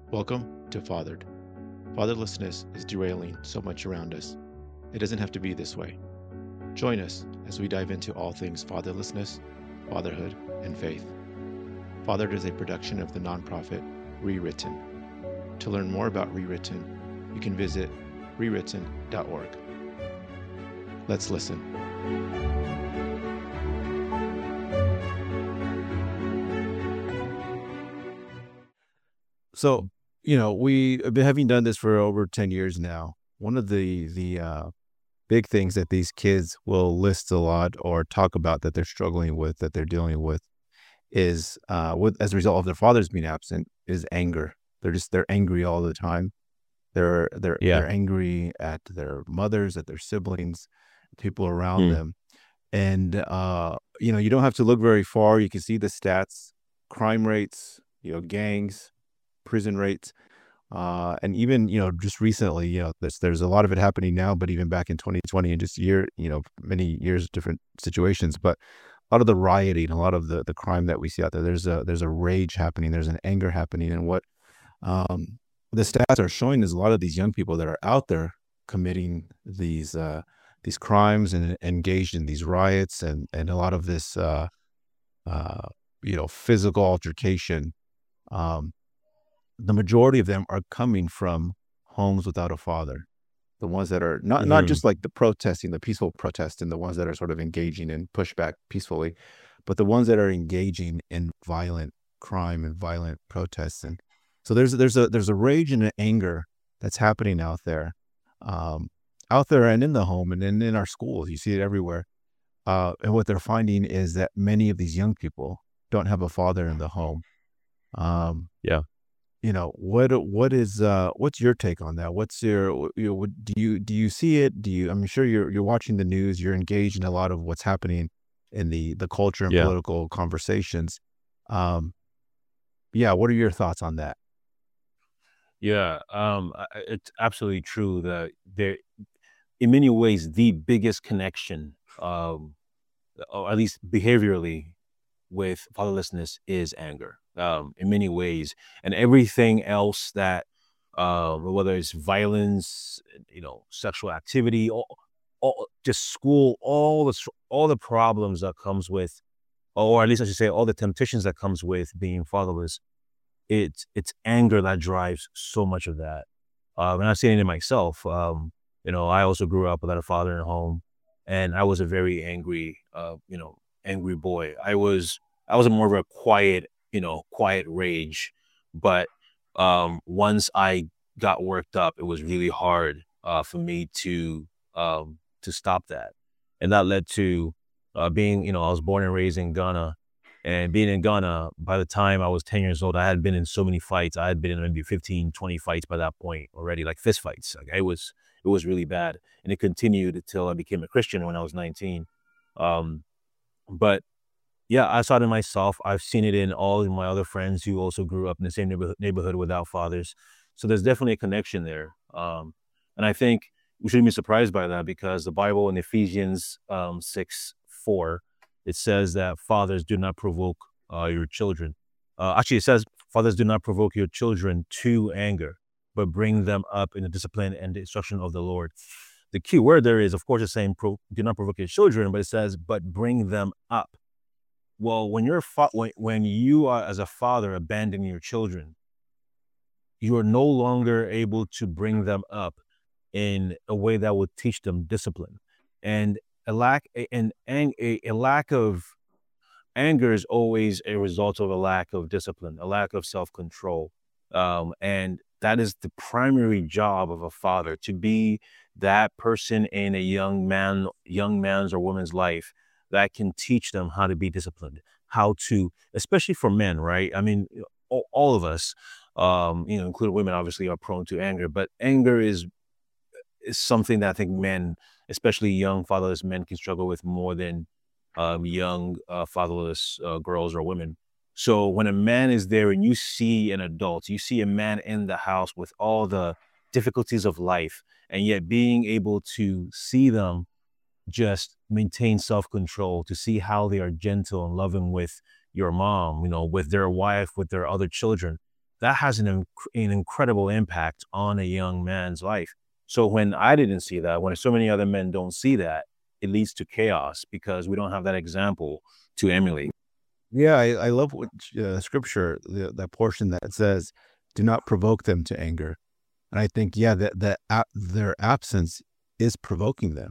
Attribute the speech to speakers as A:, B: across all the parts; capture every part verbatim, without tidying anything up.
A: Welcome to Fathered. Fatherlessness is derailing so much around us. It doesn't have to be this way. Join us as we dive into all things fatherlessness, fatherhood, and faith. Fathered is a production of the nonprofit Rewritten. To learn more about Rewritten, you can visit rewritten dot org. Let's listen.
B: So, you know, we have been having done this for over ten years now. One of the the uh, big things that these kids will list a lot or talk about that they're struggling with, that they're dealing with, is uh, with as a result of their fathers being absent, is anger. They're just they're angry all the time. They're they're
C: Yeah.
B: they're angry at their mothers, at their siblings, people around
C: Mm.
B: them, and uh, you know, you don't have to look very far. You can see the stats, crime rates, you know, gangs, prison rates. Uh, and even, you know, just recently, you know, there's there's a lot of it happening now, but even back in twenty twenty and just year, you know, many years, different situations, but a lot of the rioting, a lot of the the crime that we see out there, there's a there's a rage happening, there's an anger happening, and what um, the stats are showing is a lot of these young people that are out there committing these uh, these crimes and engaged in these riots and and a lot of this uh, uh, you know, physical altercation. Um, the majority of them are coming from homes without a father. The ones that are not not
C: Mhm.
B: just like the protesting, the peaceful protest, and the ones that are sort of engaging in pushback peacefully, but the ones that are engaging in violent crime and violent protests. And so there's there's a there's a rage and an anger that's happening out there, um, out there and in the home and in, in our schools. You see it everywhere. Uh, and what they're finding is that many of these young people don't have a father in the home. Um,
C: Yeah.
B: you know, what what is, uh what's your take on that? What's your you know, what do you do you see it? Do you I'm sure you're you're watching the news, you're engaged in a lot of what's happening in the the culture and
C: Yeah.
B: political conversations. Um, yeah, what are your thoughts on that?
C: Yeah. Um, I I it's absolutely true that there in many ways, the biggest connection, um, or at least behaviorally with fatherlessness is anger, um, in many ways. And everything else that, uh, whether it's violence, you know, sexual activity, all, all just school, all the str- all the problems that comes with, or at least I should say, all the temptations that comes with being fatherless. It's it's anger that drives so much of that. Um, and I've seen it in myself. Um, you know, I also grew up without a father in home, and I was a very angry, uh, you know, angry boy. I was I was more of a quiet, you know, quiet rage. But um, once I got worked up, it was really hard uh, for me to um, to stop that, and that led to uh, being, you know, I was born and raised in Ghana, and being in Ghana, by the time I was ten years old, I had been in so many fights. I had been in maybe fifteen, twenty fights by that point already, like fist fights. Like it was, it was really bad. And it continued until I became a Christian when I was nineteen. Um, but yeah, I saw it in myself. I've seen it in all of my other friends who also grew up in the same neighborhood, neighborhood without fathers. So there's definitely a connection there. Um, and I think we shouldn't be surprised by that because the Bible in Ephesians um, six four, it says that fathers do not provoke uh, your children. Uh, actually, it says fathers do not provoke your children to anger, but bring them up in the discipline and the instruction of the Lord. The key word there is, of course, the same, pro- do not provoke your children, but it says, but bring them up. Well, when you're fa- when, when you are as a father abandoning your children, you are no longer able to bring them up in a way that would teach them discipline. And a lack and, and a, a lack of anger is always a result of a lack of discipline, a lack of self-control. Um, and that is the primary job of a father, to be that person in a young man, young man's or woman's life that can teach them how to be disciplined, how to, especially for men, right? I mean, all, all of us, um, you know, including women, obviously, are prone to anger, but anger is is something that I think men, especially young fatherless men, can struggle with more than um, young uh, fatherless uh, girls or women. So when a man is there and you see an adult, you see a man in the house with all the difficulties of life, and yet being able to see them just maintain self-control, to see how they are gentle and loving with your mom, you know, with their wife, with their other children. that has an, inc- an incredible impact on a young man's life. So when I didn't see that, when so many other men don't see that, it leads to chaos because we don't have that example to emulate.
B: Yeah, I, I love what uh, scripture, the, that portion that says, do not provoke them to anger. And I think, yeah, that, that a- their absence is provoking them,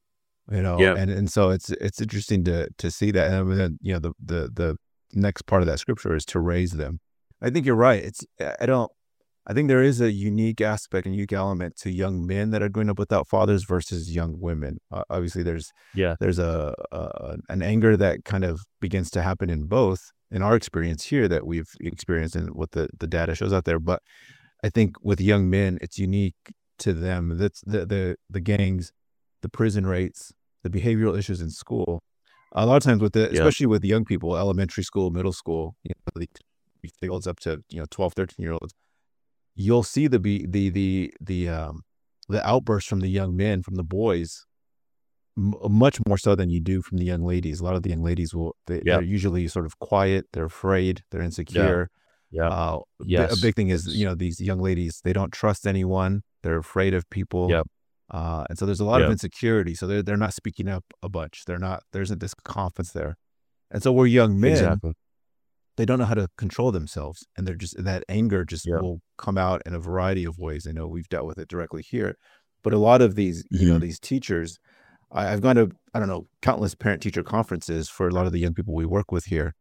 B: you know,
C: Yeah.
B: and, and so it's, it's interesting to, to see that. And then, you know, the, the, the next part of that scripture is to raise them. I think you're right. It's, I don't, I think there is a unique aspect and unique element to young men that are growing up without fathers versus young women. Uh, obviously there's,
C: Yeah.
B: there's a, a, an anger that kind of begins to happen in both, in our experience here that we've experienced and what the, the data shows out there. But I think with young men, it's unique to them. That's the, the, the gangs, the prison rates, the behavioral issues in school. A lot of times with the,
C: Yeah.
B: especially with young people, elementary school, middle school, you know, the fields up to, you know, twelve, thirteen year olds, you'll see the, be the, the, the, um, the outbursts from the young men, from the boys, m- much more so than you do from the young ladies. A lot of the young ladies will, they,
C: Yeah.
B: they're usually sort of quiet. They're afraid. They're insecure.
C: Yeah.
B: Uh, bi-
C: Yes.
B: a big thing is,
C: Yes.
B: you know, these young ladies, they don't trust anyone. They're afraid of people.
C: Yep.
B: Uh, and so there's a lot of
C: Yep.
B: insecurity. So they're, they're not speaking up a bunch. They're not, there isn't this confidence there. And so we're young men,
C: Exactly.
B: they don't know how to control themselves. And they're just, that anger just
C: Yeah.
B: will come out in a variety of ways. I know we've dealt with it directly here, but a lot of these, you know,
C: Mhm.
B: these teachers, I, I've gone to, I don't know, countless parent teacher conferences for a lot of the young people we work with here.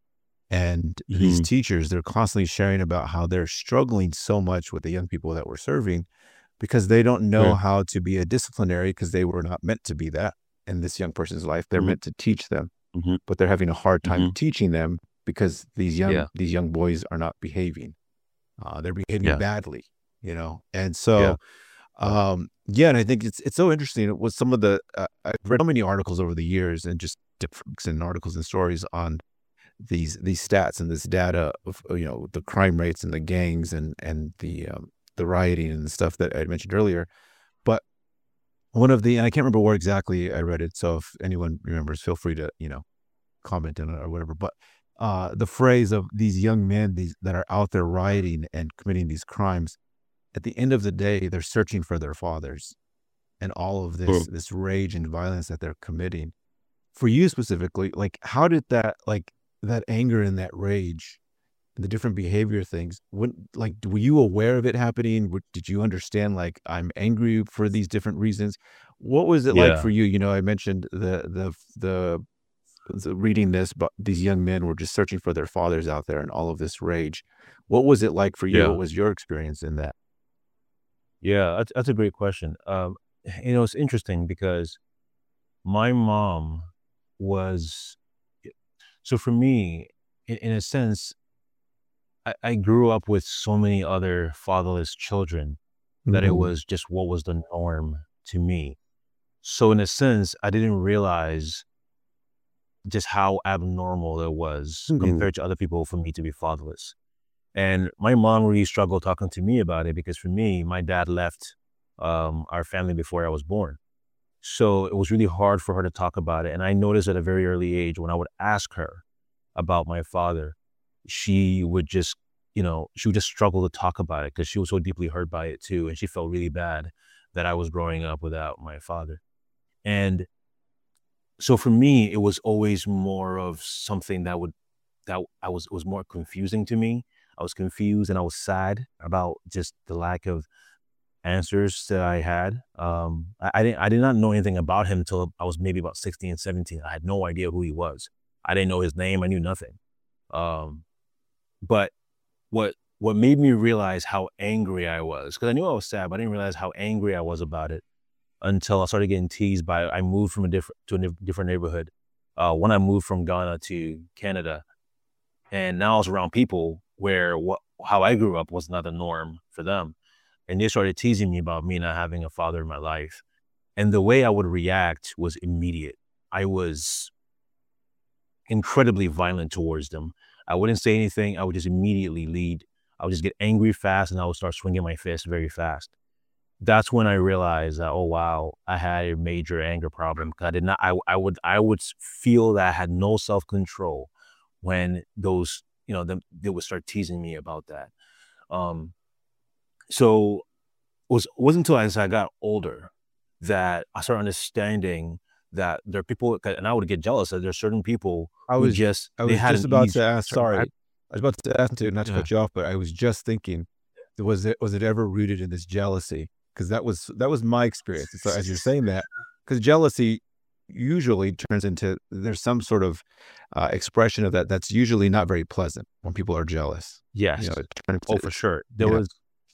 B: And these
C: Mhm.
B: teachers, they're constantly sharing about how they're struggling so much with the young people that we're serving because they don't know
C: Yeah.
B: how to be a disciplinary because they were not meant to be that in this young person's life. They're
C: Mhm.
B: meant to teach them,
C: Mhm.
B: but they're having a hard time
C: Mhm.
B: teaching them because these young
C: Yeah.
B: these young boys are not behaving. Uh, they're behaving
C: Yeah.
B: badly, you know. And
C: Yeah.
B: so,
C: Yeah.
B: um, yeah, and I think it's it's so interesting. With some of the uh, I've read so many articles over the years and just different books and articles and stories on these these stats and this data of, you know, the crime rates and the gangs and and the um, the rioting and the stuff that I mentioned earlier. But one of the, and I can't remember where exactly I read it, so if anyone remembers, feel free to, you know, comment on it or whatever. But uh, the phrase of these young men, these that are out there rioting and committing these crimes, at the end of the day, they're searching for their fathers and all of this
C: Mm.
B: this rage and violence that they're committing. For you specifically, like how did that, like that anger and that rage and the different behavior things, when, like, were you aware of it happening? Were- Did you understand, like, I'm angry for these different reasons? What was it like
C: Yeah.
B: for you? You know, I mentioned the, the, the, the reading this, but these young men were just searching for their fathers out there and all of this rage. What was it like for you?
C: Yeah.
B: What was your experience in that?
C: Yeah. That's, that's a great question. Um, you know, it's interesting because my mom was, so for me, in, in a sense, I, I grew up with so many other fatherless children that it
B: Mhm.
C: was just what was the norm to me. So in a sense, I didn't realize just how abnormal it was
B: Mhm.
C: compared to other people for me to be fatherless. And my mom really struggled talking to me about it because for me, my dad left um, our family before I was born. So it was really hard for her to talk about it. And I noticed at a very early age when I would ask her about my father, she would just, you know, she would just struggle to talk about it because she was so deeply hurt by it too. And she felt really bad that I was growing up without my father. And so for me, it was always more of something that would, that I was, it was more confusing to me. I was confused and I was sad about just the lack of answers that I had. Um, I, I didn't, I did not know anything about him until I was maybe about sixteen, seventeen. I had no idea who he was. I didn't know his name. I knew nothing. Um, but what, what made me realize how angry I was, because I knew I was sad, but I didn't realize how angry I was about it until I started getting teased by, I moved from a different, to a nif- different neighborhood. Uh, when I moved from Ghana to Canada, and now I was around people where what, how I grew up was not the norm for them. And they started teasing me about me not having a father in my life. And the way I would react was immediate. I was incredibly violent towards them. I wouldn't say anything. I would just immediately lead. I would just get angry fast and I would start swinging my fist very fast. That's when I realized that, oh, wow, I had a major anger problem. I did not, I, I would, I would feel that I had no self-control when those, you know, them, they would start teasing me about that. Um, so it was wasn't until as I got older that I started understanding that there are people, and I would get jealous that there's certain people
B: I
C: who
B: was
C: just
B: I
C: they
B: was
C: had
B: just
C: an
B: about
C: ease.
B: to ask.
C: Sorry,
B: I, I was about to ask to not to
C: yeah,
B: cut you off, but I was just thinking, was it was it ever rooted in this jealousy? Because that was that was my experience. So as you're saying that, because jealousy usually turns into there's some sort of uh, expression of that that's usually not very pleasant when people are jealous. You know,
C: yes,
B: it turns
C: oh
B: to,
C: for
B: it's
C: sure. There
B: yeah.
C: was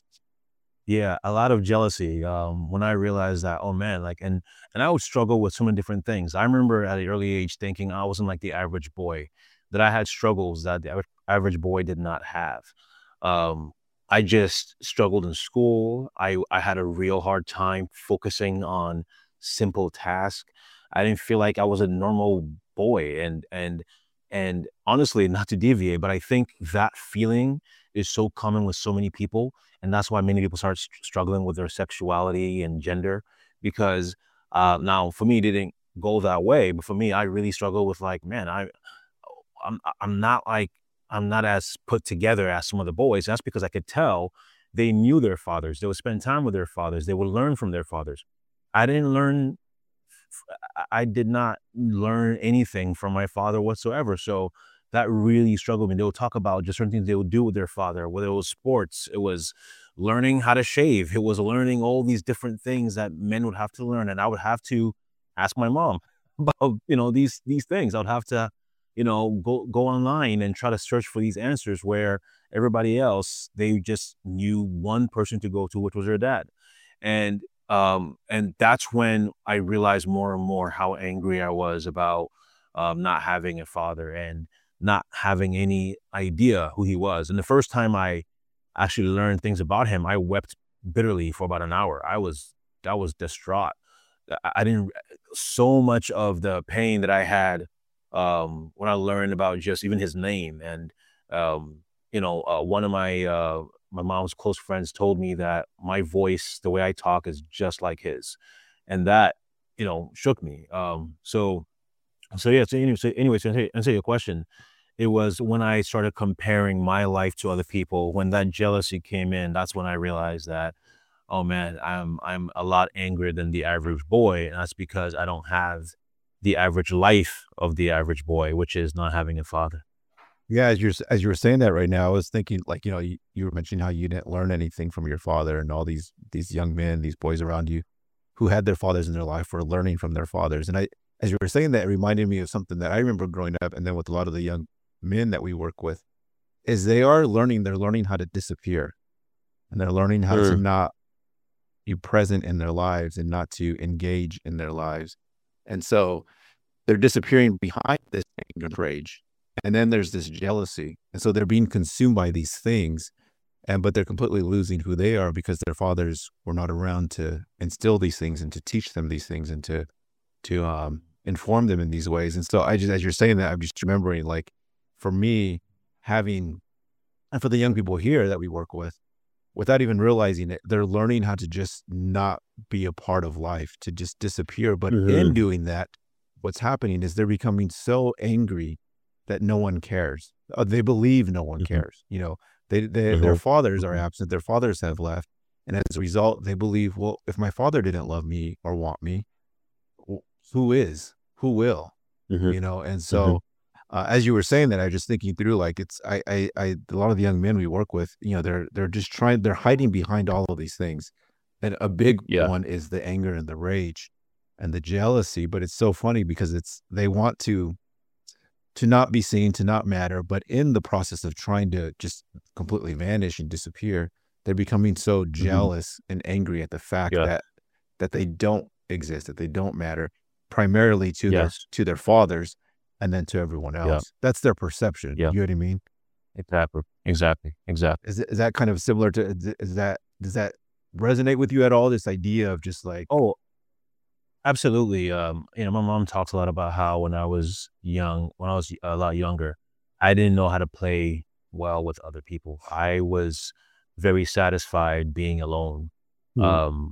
C: yeah a lot of jealousy um, when I realized that, oh man, like and and I would struggle with so many different things. I remember at an early age thinking I wasn't like the average boy, that I had struggles that the aver- average boy did not have. Um, I just struggled in school. I I had a real hard time focusing on simple tasks. I didn't feel like I was a normal boy, and and and honestly, not to deviate, but I think that feeling is so common with so many people, and that's why many people start str- struggling with their sexuality and gender. Because uh, now, for me, it didn't go that way, but for me, I really struggle with like, man, I I'm I'm not like I'm not as put together as some of the boys. That's because I could tell they knew their fathers. They would spend time with their fathers. They would learn from their fathers. I didn't learn. I I did not learn anything from my father whatsoever. So that really struggled me. They would talk about just certain things they would do with their father, whether it was sports, it was learning how to shave, it was learning all these different things that men would have to learn, and I would have to ask my mom about you know these these things. I would have to you know go go online and try to search for these answers where everybody else they just knew one person to go to, which was their dad. And um and that's when I realized more and more how angry I was about um not having a father and not having any idea who he was. And the first time I actually learned things about him, I wept bitterly for about an hour. I was I was distraught. I, I didn't so much of the pain that I had um when I learned about just even his name. And um you know uh, one of my uh my mom's close friends told me that my voice, the way I talk, is just like his, and that you know shook me. Um, so so yeah. So anyway, so, anyway, to answer, answer your question, it was when I started comparing my life to other people. When that jealousy came in, that's when I realized that, oh man, I'm I'm a lot angrier than the average boy, and that's because I don't have the average life of the average boy, which is not having a father.
B: Yeah, as you're s- as you were saying that right now, I was thinking like, you know, you, you were mentioning how you didn't learn anything from your father, and all these these young men, these boys around you who had their fathers in their life were learning from their fathers. And I, as you were saying that, it reminded me of something that I remember growing up, and then with a lot of the young men that we work with, is they are learning, they're learning how to disappear, and they're learning how to
C: Mm,
B: not be present in their lives and not to engage in their lives. And so they're disappearing behind this anger and rage. And then there's this jealousy. And so they're being consumed by these things. And but they're completely losing who they are because their fathers were not around to instill these things and to teach them these things and to to um inform them in these ways. And so I just, as you're saying that, I'm just remembering, like, for me, having, and for the young people here that we work with, without even realizing it, they're learning how to just not be a part of life, to just disappear. But in
C: mhm,
B: doing that, what's happening is they're becoming so angry that no one cares. Uh, they believe no one
C: mhm,
B: cares. You know, they, they their
C: mhm,
B: fathers are
C: mhm,
B: absent. Their fathers have left, and as a result, they believe, well, if my father didn't love me or want me, w- who is? Who will?
C: mhm,
B: You know, and
C: mhm.
B: so uh, as you were saying that, I was just thinking through, like, it's I, I I a lot of the young men we work with, you know, they're they're just trying, they're hiding behind all of these things, and a big
C: Yeah.
B: one is the anger and the rage and the jealousy. But it's so funny because it's they want to to not be seen, to not matter, but in the process of trying to just completely vanish and disappear, they're becoming so
C: Mhm.
B: jealous and angry at the fact
C: Yeah.
B: that that they don't exist, that they don't matter, primarily to their
C: Yes.
B: to their fathers, and then to everyone
C: Yeah.
B: else. That's their perception.
C: Yeah.
B: You know what I mean?
C: Exactly. Exactly. Exactly.
B: Is it- is that kind of similar to? Is is that, does that resonate with you at all? This idea of just like,
C: Oh, absolutely. Um, you know, my mom talks a lot about how when I was young, when I was a lot younger, I didn't know how to play well with other people. I was very satisfied being alone.
B: Mhm.
C: Um,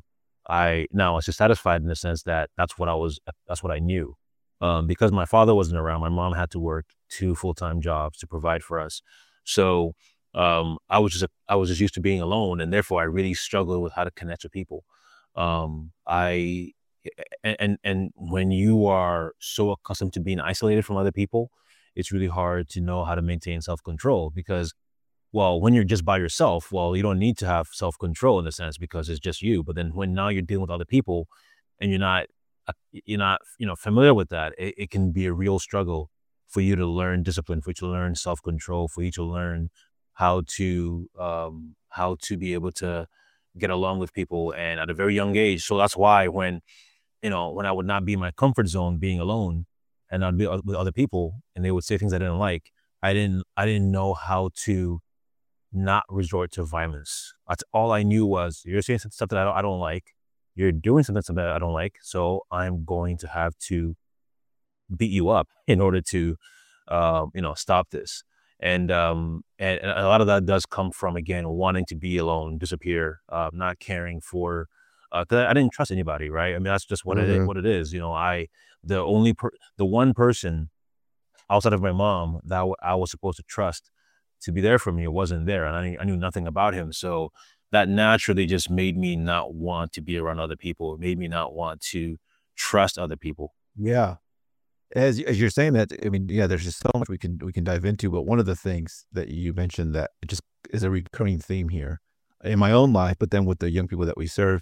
C: I now I was just satisfied in the sense that that's what I was, that's what I knew. Um, because my father wasn't around, my mom had to work two full time jobs to provide for us. So um, I was just a, I was just used to being alone, and therefore I really struggled with how to connect with people. Um, I and, and and when you are so accustomed to being isolated from other people, it's really hard to know how to maintain self control because, well, when you're just by yourself, well, you don't need to have self control in a sense because it's just you. But then when now you're dealing with other people, and you're not uh, you're not you know familiar with that, it, it can be a real struggle for you to learn discipline, for you to learn self control, for you to learn how to um, how to be able to get along with people, and at a very young age. So that's why when you know when I would not be in my comfort zone, being alone, and I'd be with other people, and they would say things I didn't like, I didn't I didn't know how to not resort to violence. That's all I knew was you're saying something I don't, I don't like. You're doing something, something that I don't like. So I'm going to have to beat you up in order to, um, you know, stop this. And, um, and and a lot of that does come from, again, wanting to be alone, disappear, uh, not caring for, uh, 'cause I didn't trust anybody, right? I mean, that's just what it
B: Mm-hmm.
C: what it is. You know, I the only per, the one person outside of my mom that w- I was supposed to trust to be there for me wasn't there, and I knew, I knew nothing about him. So that naturally just made me not want to be around other people. It made me not want to trust other people.
B: Yeah. As as you're saying that, I mean, yeah, there's just so much we can we can dive into, but one of the things that you mentioned that just is a recurring theme here in my own life, but then with the young people that we serve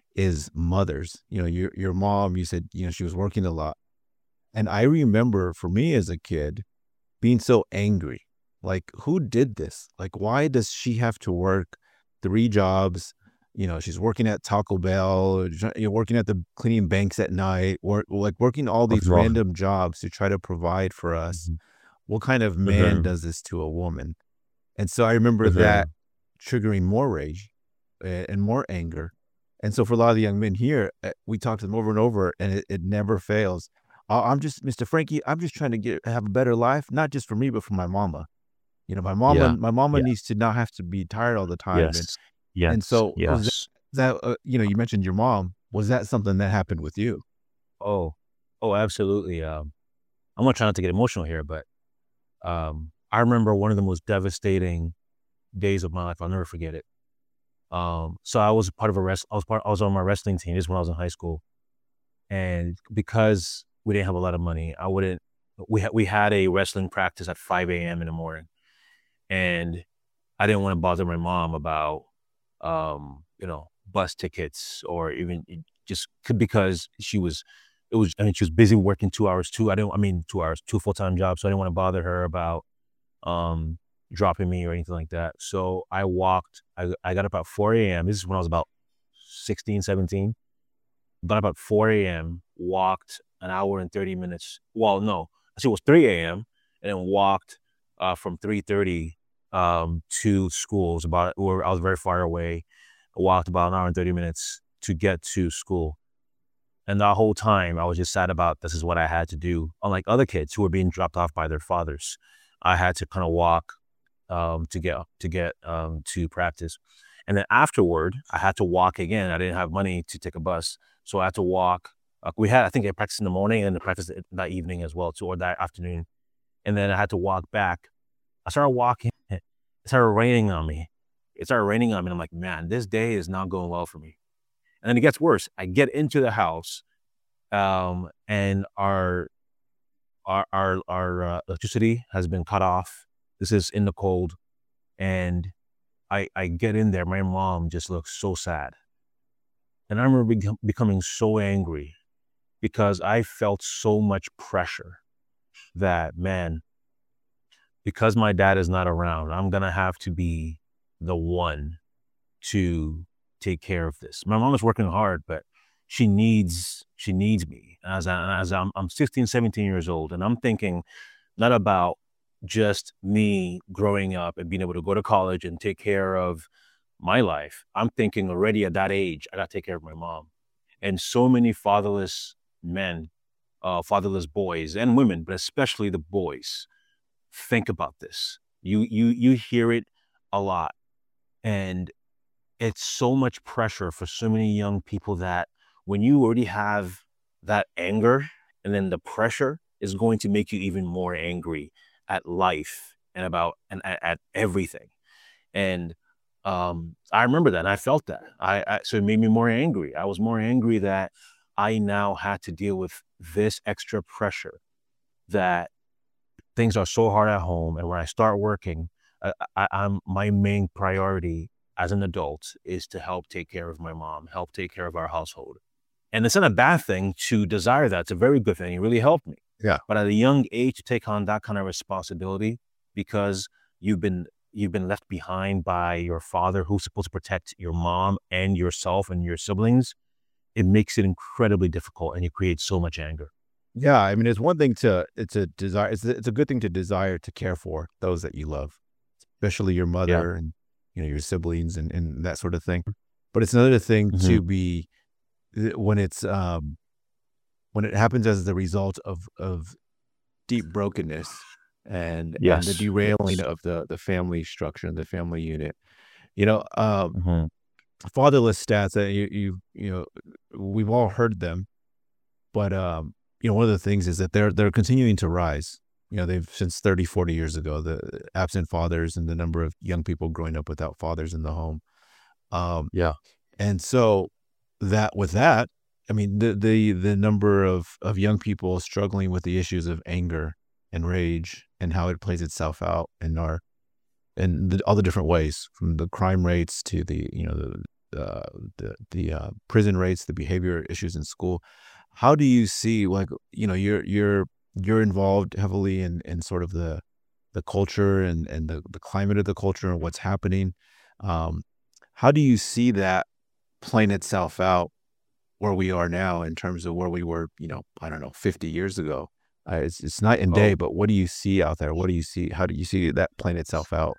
B: is mothers. You know, your your mom, you said, you know, she was working a lot. And I remember for me as a kid being so angry. Like, who did this? Like, why does she have to work three jobs? You know, she's working at Taco Bell, try- you know, working at the cleaning banks at night, or like working all
C: First
B: these
C: of all,
B: random jobs to try to provide for us.
C: mhm,
B: What kind of man
C: mhm,
B: does this to a woman? And so I remember that
C: mhm,
B: triggering more rage a- and more anger. And so for a lot of the young men here, uh, we talk to them over and over, and it, it never fails. "Uh, I'm just, Mister Frankie, I'm just trying to get have a better life, not just for me, but for my mama. You know, my mama,
C: yeah,
B: my mama
C: yeah,
B: needs to not have to be tired all the time." And
C: yes,
B: and
C: yes,
B: so was that,
C: yes.
B: that uh, you know, you mentioned your mom. Was that something that happened with you?
C: Oh, oh, absolutely. Um, I'm not trying not to get emotional here, but um, I remember one of the most devastating days of my life. I'll never forget it. Um, so I was part of a rest. I was part. I was on my wrestling team. This is when I was in high school, and because we didn't have a lot of money, I wouldn't. We had we had a wrestling practice at five a m in the morning, and I didn't want to bother my mom about, um, you know, bus tickets or even it just c- because she was. It was. I mean, she was busy working two hours too. I didn't. I mean, two hours, two full time jobs. So I didn't want to bother her about um dropping me or anything like that. So I walked. I I got up at four a m. This is when I was about sixteen, seventeen. Got up at four a m, walked an hour and thirty minutes. Well, no, actually it was three a m and then walked uh, from three thirty um, to school. It was about, where I was very far away. I walked about an hour and thirty minutes to get to school. And the whole time I was just sad about this is what I had to do. Unlike other kids who were being dropped off by their fathers, I had to kind of walk um, to get to get um, to practice. And then afterward, I had to walk again. I didn't have money to take a bus, so I had to walk. Uh, we had, I think, a practice in the morning and the practice that evening as well, too, or that afternoon. And then I had to walk back. I started walking. It started raining on me. It started raining on me. And I'm like, man, this day is not going well for me. And then it gets worse. I get into the house, um, and our our our, our uh, electricity has been cut off. This is in the cold, and I I get in there. My mom just looks so sad, and I remember becom- becoming so angry because I felt so much pressure that, man, because my dad is not around, I'm gonna have to be the one to take care of this. My mom is working hard, but she needs she needs me as I, as I'm I'm sixteen, seventeen years old, and I'm thinking not about just me growing up and being able to go to college and take care of my life. I'm thinking already at that age, I got to take care of my mom. And so many fatherless men, uh, fatherless boys and women, but especially the boys, think about this. You you you hear it a lot, and it's so much pressure for so many young people that when you already have that anger, and then the pressure is going to make you even more angry at life and about and at, at everything. And um, I remember that, and I felt that. I, I so it made me more angry. I was more angry that I now had to deal with this extra pressure, that things are so hard at home, and when I start working, I, I, I'm my main priority as an adult is to help take care of my mom, help take care of our household. And it's not a bad thing to desire that. It's a very good thing. It really helped me.
B: Yeah.
C: But at a young age, to take on that kind of responsibility because you've been you've been left behind by your father, who's supposed to protect your mom and yourself and your siblings, it makes it incredibly difficult, and you create so much anger.
B: Yeah, I mean, it's one thing to it's a desire. It's a, it's a good thing to desire to care for those that you love, especially your mother
C: Yeah.
B: and you know your siblings and, and that sort of thing. But it's another thing
C: Mhm.
B: to be th- when it's um when it happens as the result of of deep brokenness and and the
C: Yes.
B: derailing
C: Yes.
B: of the the family structure and the family unit. You know, um,
C: Mhm.
B: fatherless stats that you you you know we've all heard them, but um, you know, one of the things is that they're they're continuing to rise. You know, they've since thirty, forty years ago, the absent fathers and the number of young people growing up without fathers in the home. Um,
C: Yeah.
B: and so that with that, I mean, the the the number of of young people struggling with the issues of anger and rage and how it plays itself out in our in the, all the different ways, from the crime rates to the you know the uh, the the uh, prison rates, the behavior issues in school. How do you see, like, you know you're you're you're involved heavily in in sort of the the culture and and the, the climate of the culture and what's happening. Um, how do you see that playing itself out where we are now in terms of where we were, you know, I don't know, fifty years ago? Uh, it's it's night and day,
C: Oh,
B: but what do you see out there? What do you see? How do you see that playing itself out?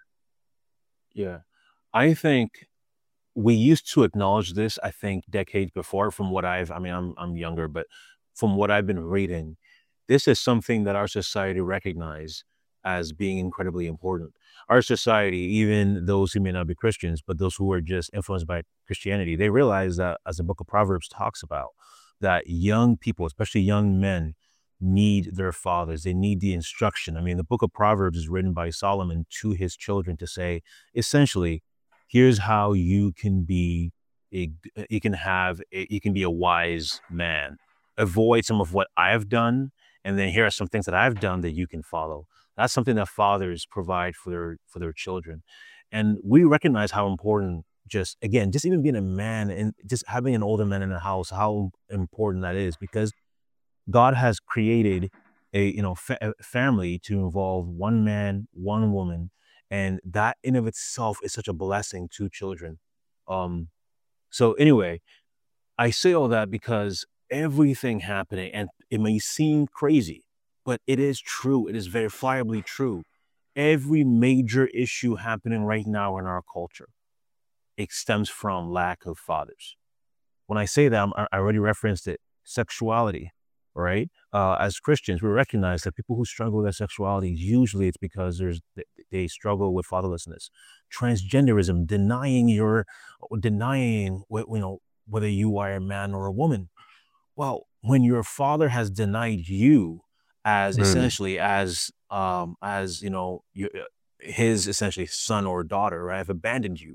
C: yeah. I think we used to acknowledge this, I think, decades before from what I've I mean, I'm I'm younger, but from what I've been reading, this is something that our society recognize as being incredibly important. Our society, even those who may not be Christians, but those who are just influenced by Christianity, they realize that, as the book of Proverbs talks about, that young people, especially young men, need their fathers. They need the instruction. I mean, the book of Proverbs is written by Solomon to his children to say, essentially, here's how you can be a, you can have a, you can be a wise man. Avoid some of what I've done, and then here are some things that I've done that you can follow. That's something that fathers provide for their for their children. And we recognize how important, just again, just even being a man and just having an older man in the house, how important that is, because God has created a you know fa- a family to involve one man, one woman, and that in of itself is such a blessing to children. Um, so anyway, I say all that because everything happening, and it may seem crazy, but it is true. It is verifiably true. Every major issue happening right now in our culture, it stems from lack of fathers. When I say that, I'm, I already referenced it. Sexuality, right? Uh, as Christians, we recognize that people who struggle with their sexuality, usually it's because there's they struggle with fatherlessness. Transgenderism, denying your, denying you know whether you are a man or a woman. Well, when your father has denied you as
B: Mm.
C: essentially as um as you know you, his essentially son or daughter, right, have abandoned you,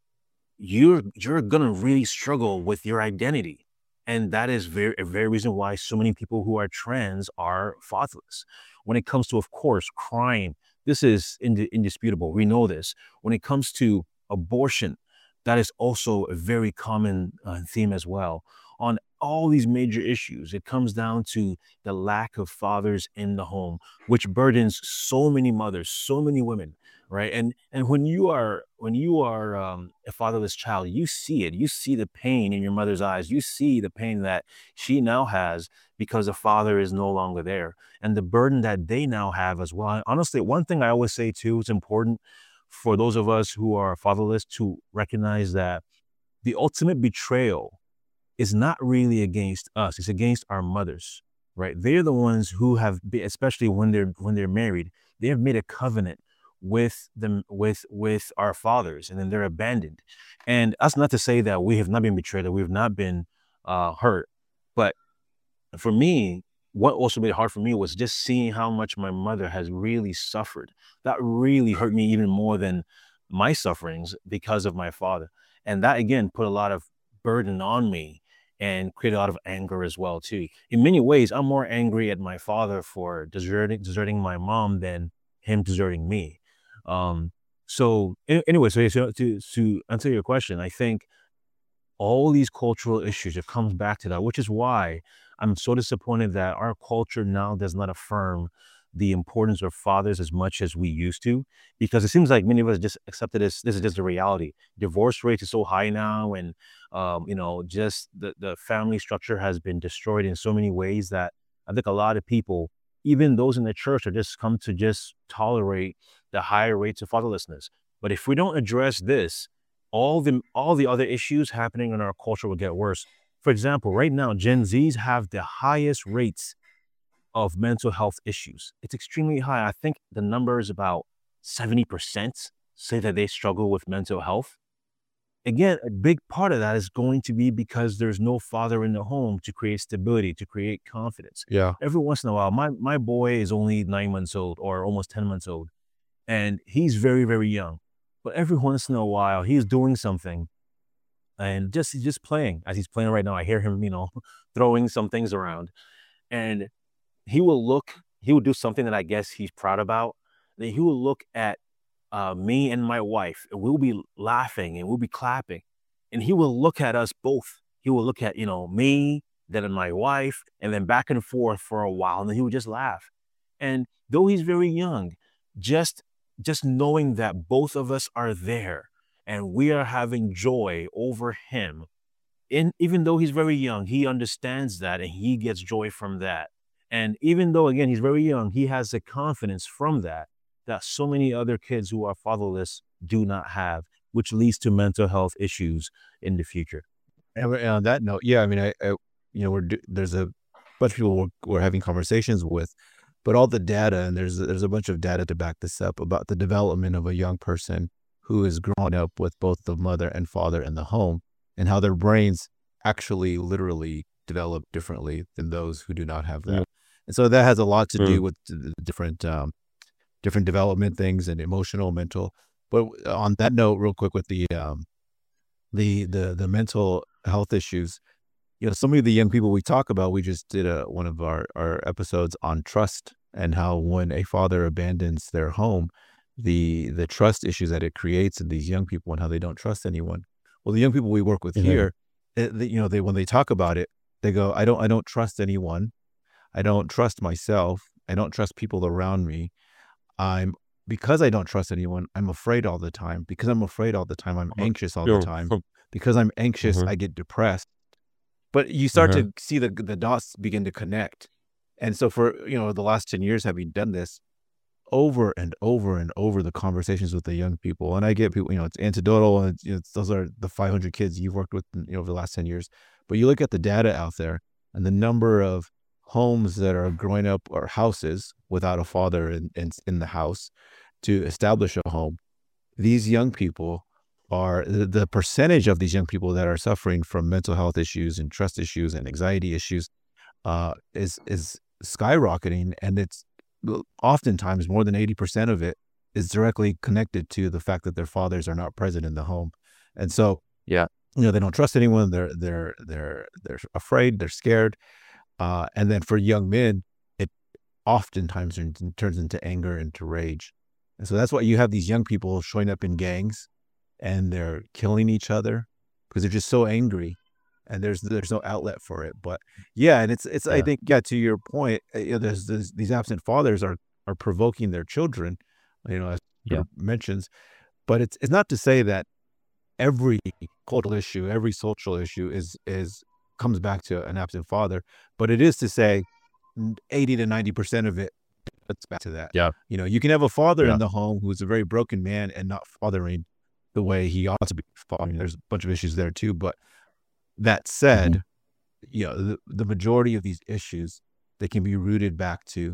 C: you're you're gonna really struggle with your identity. And that is very a very reason why so many people who are trans are fatherless. When it comes to, of course, crime, this is ind- indisputable. We know this. When it comes to abortion, that is also a very common uh, theme as well. On all these major issues, it comes down to the lack of fathers in the home, which burdens so many mothers, so many women, right? And and when you are when you are um, a fatherless child, you see it. You see the pain in your mother's eyes. You see the pain that she now has because the father is no longer there, and the burden that they now have as well. Honestly, one thing I always say too, it's important for those of us who are fatherless to recognize that the ultimate betrayal is not really against us. It's against our mothers, right? They're the ones who have, be, especially when they're when they're married, they have made a covenant with them with with our fathers, and then they're abandoned. And that's not to say that we have not been betrayed, that we have not been uh, hurt, but for me, what also made it hard for me was just seeing how much my mother has really suffered. That really hurt me even more than my sufferings because of my father. And that again put a lot of burden on me and created a lot of anger as well too. In many ways, I'm more angry at my father for deserting deserting my mom than him deserting me. Um, so a- anyway, so so to to answer your question, I think all these cultural issues, it comes back to that, which is why I'm so disappointed that our culture now does not affirm the importance of fathers as much as we used to, because it seems like many of us just accepted this. This is just the reality. Divorce rate is so high now, and um, you know, just the the family structure has been destroyed in so many ways that I think a lot of people, even those in the church, are just come to just tolerate the higher rates of fatherlessness. But if we don't address this, all the all the other issues happening in our culture will get worse. For example, right now, Gen Zs have the highest rates of mental health issues. It's extremely high. I think the number is about seventy percent say that they struggle with mental health. Again, a big part of that is going to be because there's no father in the home to create stability, to create confidence.
B: Yeah.
C: Every once in a while, my, my boy is only nine months old or almost ten months old, and he's very, very young. But every once in a while, he's doing something and just he's just playing. As he's playing right now, I hear him, you know, throwing some things around. And he will look, he will do something that I guess he's proud about. Then he will look at uh, me and my wife, and we'll be laughing and we'll be clapping. And he will look at us both. He will look at, you know, me, then my wife, and then back and forth for a while. And then he would just laugh. And though he's very young, just just knowing that both of us are there and we are having joy over him, in even though he's very young, he understands that and he gets joy from that. And even though, again, he's very young, he has the confidence from that that so many other kids who are fatherless do not have, which leads to mental health issues in the future.
B: And we're- and on that note, yeah, I mean, I, I you know, we're do- there's a bunch of people we're, we're having conversations with, but all the data, and there's there's a bunch of data to back this up about the development of a young person who is growing up with both the mother and father in the home, and how their brains actually literally develop differently than those who do not have that.
C: Mm.
B: And so that has a lot to do
C: Mm.
B: with the different um, different development things and emotional, mental. But on that note, real quick with the um, the the the mental health issues, you know, some of the young people we talk about, we just did a one of our our episodes on trust and how when a father abandons their home, the the trust issues that it creates in these young people and how they don't trust anyone. Well, the young people we work with
C: Mhm.
B: here, eh, they, you know, they when they talk about it, they go, I don't I don't trust anyone. I don't trust myself. I don't trust people around me. I'm because I don't trust anyone, I'm afraid all the time. Because I'm afraid all the time, I'm
C: Uh,
B: anxious all
C: yeah.
B: the time. Because I'm anxious,
C: Mhm.
B: I get depressed. But you start
C: Uh-huh.
B: to see the the dots begin to connect. And so for, you know, the last ten years having done this over and over and over the conversations with the young people, and I get people, you know, it's anecdotal and it's, you know, it's, those are the five hundred kids you've worked with, you know, over the last ten years. But you look at the data out there and the number of homes that are growing up or houses without a father in, in, in the house to establish a home. These young people are the, the percentage of these young people that are suffering from mental health issues and trust issues and anxiety issues uh, is is skyrocketing, and it's oftentimes more than eighty percent of it is directly connected to the fact that their fathers are not present in the home. And so,
A: Yeah.
B: you know, they don't trust anyone. They're they're they're they're afraid. They're scared. Uh, and then for young men, it oftentimes turns, turns into anger, into rage. And so that's why you have these young people showing up in gangs, and they're killing each other because they're just so angry, and there's there's no outlet for it. But yeah, and it's it's I
C: Yeah.
B: think, yeah, to your point, uh, you know, there's, there's these absent fathers are are provoking their children, you know, as
C: Yeah.
B: mentions. But it's it's not to say that every cultural issue, every social issue is is comes back to an absent father, but it is to say n- eighty to ninety percent of it gets back to that.
C: Yeah.
B: You know, you can have a father
C: Yeah.
B: in the home who's a very broken man and not fathering the way he ought to be fathering. There's a bunch of issues there too. But that said, you know, the, the majority of these issues, they can be rooted back to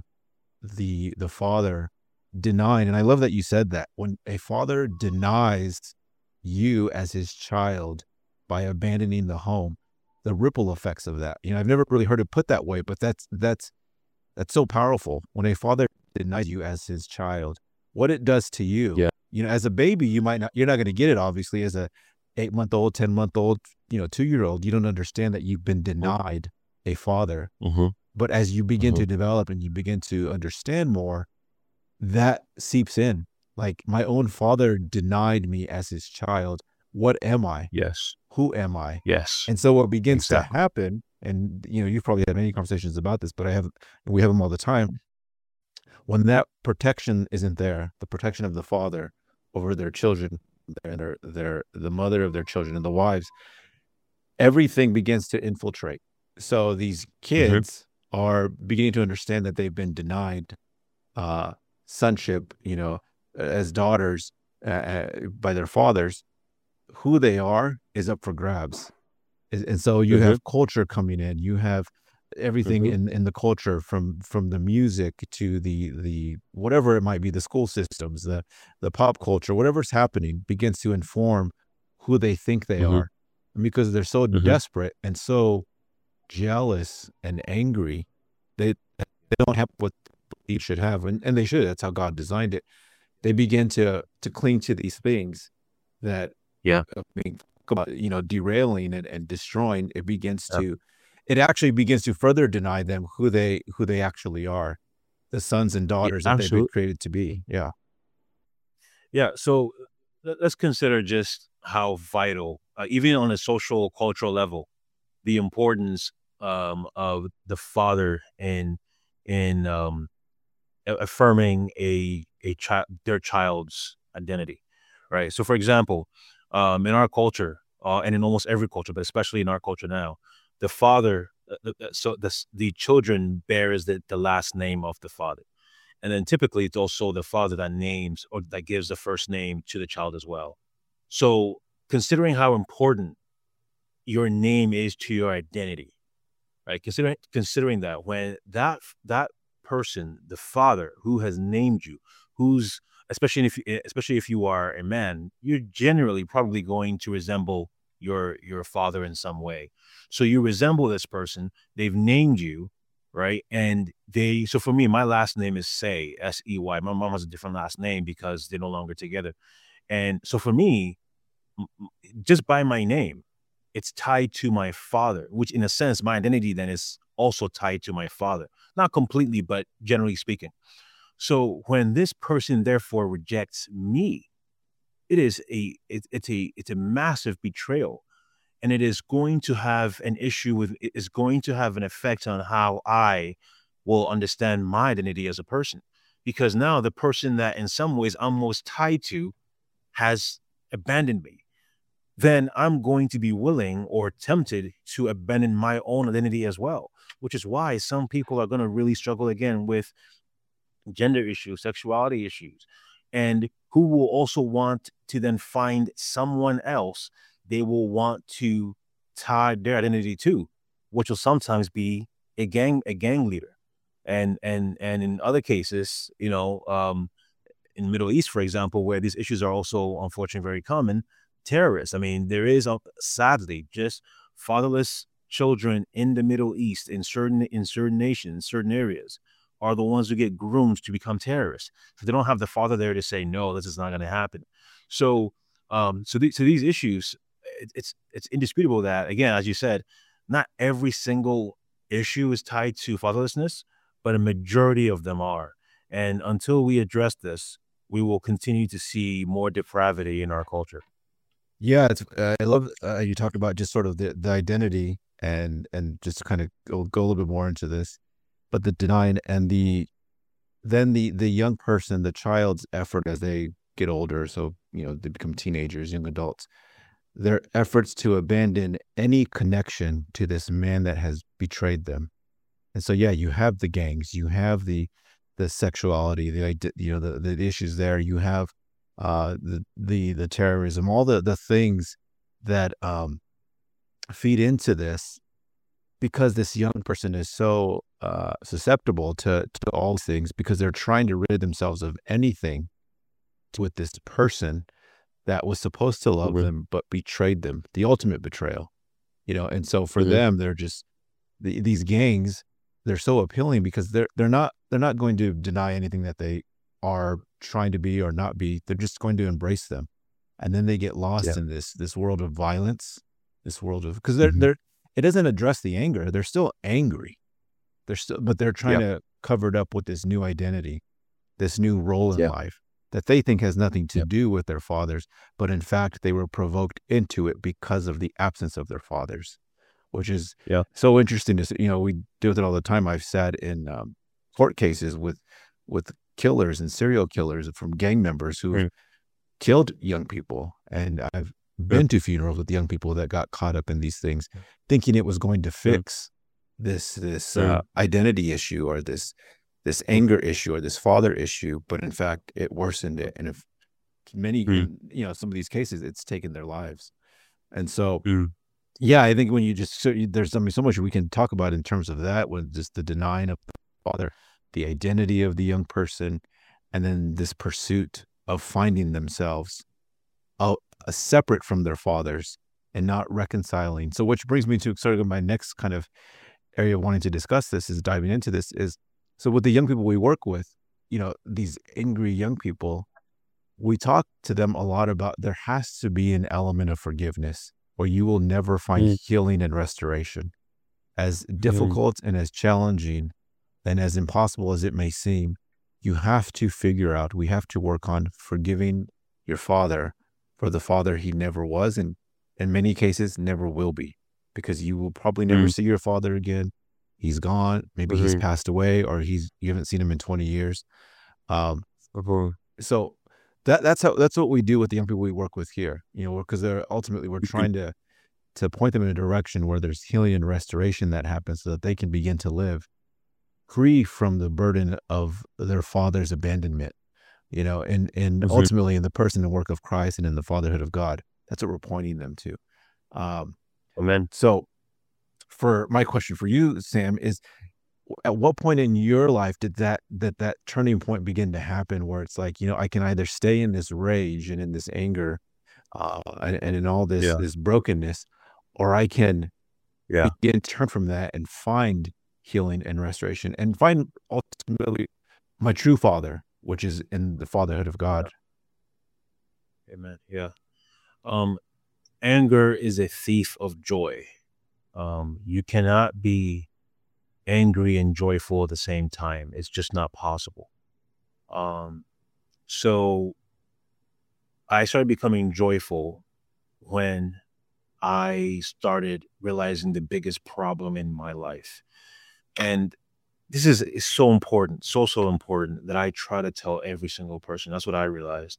B: the the father denying. And I love that you said that when a father denies you as his child by abandoning the home, the ripple effects of that. You know, I've never really heard it put that way, but that's that's that's so powerful. When a father denies you as his child, what it does to you
C: Yeah.
B: you know, as a baby, you might not, you're not going to get it, obviously, as a eight month old, ten month old, you know, two year old. You don't understand that you've been denied a father.
C: Mm-hmm.
B: But as you begin
C: Mm-hmm.
B: to develop and you begin to understand more, that seeps in. Like, my own father denied me as his child. What am I?
C: Yes.
B: Who am I?
C: Yes.
B: And so what begins
C: Exactly.
B: to happen, and you know, you've probably had many conversations about this, but I have, we have them all the time. When that protection isn't there, the protection of the father over their children, and their, their, the mother of their children and the wives, everything begins to infiltrate. So these kids mm-hmm. are beginning to understand that they've been denied uh, sonship, you know, as daughters uh, by their fathers. Who they are is up for grabs. And so you mm-hmm. have culture coming in, you have everything mm-hmm. in, in the culture, from, from the music to the, the, whatever it might be, the school systems, the, the pop culture, whatever's happening begins to inform who they think they mm-hmm. are. And because they're so mm-hmm. desperate and so jealous and angry, they, they don't have what they should have. And, and they should, that's how God designed it. They begin to, to cling to these things that,
C: yeah,
B: I mean, about, you know, derailing and, and destroying. It begins yep. to, it actually begins to further deny them who they, who they actually are, the sons and daughters yeah, that they've been created to be. Yeah.
C: Yeah. So let's consider just how vital, uh, even on a social, cultural level, the importance um, of the father in, in um, affirming a, a child, their child's identity. Right. So for example, um, in our culture, uh, and in almost every culture, but especially in our culture now, the father, uh, so the, the children bears the, the last name of the father. And then typically it's also the father that names or that gives the first name to the child as well. So considering how important your name is to your identity, right? Considering, considering that when that, that person, the father who has named you, who's, especially if, especially if you are a man, you're generally probably going to resemble your, your father in some way. So you resemble this person, they've named you, right? And they, so for me, my last name is Say, S E Y. My mom has a different last name because they're no longer together. And so for me, just by my name, it's tied to my father, which in a sense, my identity then is also tied to my father. Not completely, but generally speaking. So when this person therefore rejects me, it is a, it, it's a, it's a massive betrayal. And it is going to have an issue with, it is going to have an effect on how I will understand my identity as a person. Because now the person that in some ways I'm most tied to has abandoned me. Then I'm going to be willing or tempted to abandon my own identity as well, which is why some people are going to really struggle again with gender issues, sexuality issues, and who will also want to then find someone else they will want to tie their identity to, which will sometimes be a gang, a gang leader. And, and, and in other cases, you know, um, in the Middle East, for example, where these issues are also unfortunately very common, terrorists. I mean, there is, uh, sadly, just fatherless children in the Middle East, in certain, in certain nations, certain areas, are the ones who get groomed to become terrorists. If they don't have the father there to say, no, this is not going to happen. So, um, so, th- so these issues, it, it's, it's indisputable that, again, as you said, not every single issue is tied to fatherlessness, but a majority of them are. And until we address this, we will continue to see more depravity in our culture.
B: Yeah, it's, uh, I love uh, you talked about just sort of the, the identity and and just kind of go, go a little bit more into this, but the denying and the then the the young person, the child's effort as they get older, so you know they become teenagers, young adults, their efforts to abandon any connection to this man that has betrayed them. And so yeah, you have the gangs, you have the the sexuality, the you know the the issues there, you have uh the the the terrorism, all the the things that um feed into this, because this young person is so uh susceptible to to all things, because they're trying to rid themselves of anything with this person that was supposed to love mm-hmm. them but betrayed them, the ultimate betrayal, you know. And so for mm-hmm. them, they're just the, these gangs, they're so appealing because they're they're not they're not going to deny anything that they are trying to be or not be, they're just going to embrace them. And then they get lost
C: Yeah.
B: in this this world of violence, this world of, because they're
C: Mhm.
B: they're it doesn't address the anger. They're still angry. They're still, but they're trying
C: Yep.
B: to cover it up with this new identity, this new role in
C: Yep.
B: life that they think has nothing to
C: Yep.
B: do with their fathers, but in fact they were provoked into it because of the absence of their fathers, which is
C: Yeah.
B: so interesting to see. You know, we deal with it all the time. I've sat in um, court cases with with killers and serial killers from gang members who
C: Mm.
B: killed young people, and I've been to funerals with young people that got caught up in these things, thinking it was going to fix this this
C: Mm.
B: uh, identity issue or this this anger issue or this father issue, but in fact it worsened it. And if many,
C: Mm.
B: in, you know, some of these cases, it's taken their lives. And so,
C: Mm.
B: yeah, I think when you just, so you, there's, I mean, so much we can talk about in terms of that, when just the denying of the father, the identity of the young person, and then this pursuit of finding themselves out, uh, separate from their fathers and not reconciling. So, which brings me to sort of my next kind of area of wanting to discuss this, is diving into this, is, so with the young people we work with, you know, these angry young people, we talk to them a lot about there has to be an element of forgiveness, or you will never find
C: Mm.
B: healing and restoration. As difficult and as challenging and as impossible as it may seem, you have to figure out, we have to work on forgiving your father for the father he never was, and in many cases never will be, because you will probably never
C: Mm.
B: see your father again. He's gone. Maybe he's
C: Mhm.
B: passed away, or he's, you haven't seen him in twenty years. Um,
C: Mhm.
B: so that that's how, that's what we do with the young people we work with here, you know, because they're ultimately, we're trying to to point them in a direction where there's healing and restoration that happens, so that they can begin to live free from the burden of their father's abandonment, you know, and and
C: Mhm.
B: ultimately in the person and work of Christ and in the fatherhood of God. That's what we're pointing them to. Um,
C: Amen.
B: so for my question for you, Sam, is, at what point in your life did that that that turning point begin to happen, where it's like, you know, I can either stay in this rage and in this anger, uh, and, and in all this
C: Yeah.
B: this brokenness, or I can
C: Yeah.
B: begin to turn from that and find healing and restoration, and find ultimately my true father, which is in the fatherhood of God.
C: Amen. Yeah. Um, anger is a thief of joy. Um, you cannot be angry and joyful at the same time. It's just not possible. Um, so I started becoming joyful when I started realizing the biggest problem in my life. And this is, is so important, so, so important, that I try to tell every single person. That's what I realized.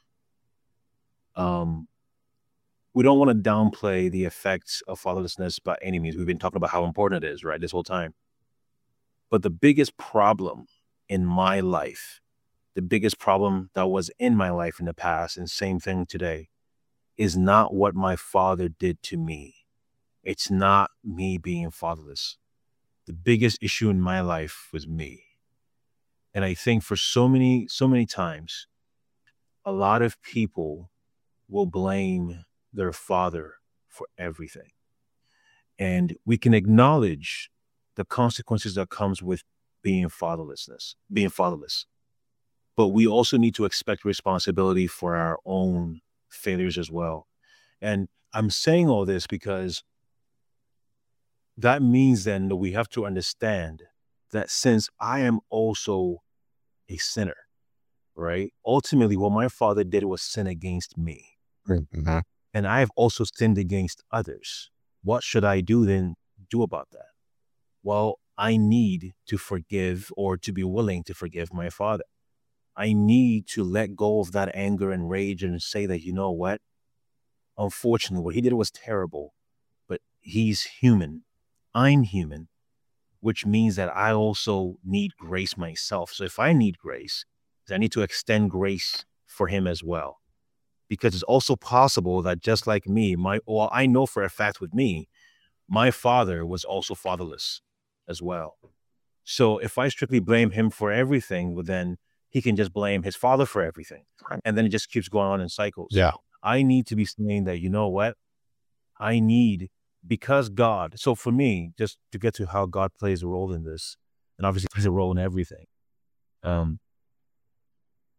C: Um, we don't want to downplay the effects of fatherlessness by any means. We've been talking about how important it is, right, this whole time. But the biggest problem in my life, the biggest problem that was in my life in the past, and same thing today, is not what my father did to me. It's not me being fatherless. The biggest issue in my life was me. And I think for so many, so many times, a lot of people will blame their father for everything. And we can acknowledge the consequences that comes with being fatherlessness, being fatherless. But we also need to expect responsibility for our own failures as well. And I'm saying all this because that means then that we have to understand that since I am also a sinner, right? Ultimately, what my father did was sin against me.
B: Mhm.
C: And I have also sinned against others. What should I do then do about that? Well, I need to forgive, or to be willing to forgive my father. I need to let go of that anger and rage and say that, you know what? Unfortunately, what he did was terrible, but he's human. I'm human, which means that I also need grace myself. So if I need grace, I need to extend grace for him as well. Because it's also possible that just like me, my, well, I know for a fact with me, my father was also fatherless as well. So if I strictly blame him for everything, well, then he can just blame his father for everything. And then it just keeps going on in cycles.
B: Yeah.
C: I need to be saying that, you know what? I need, because God, so for me, just to get to how God plays a role in this, and obviously plays a role in everything. Um,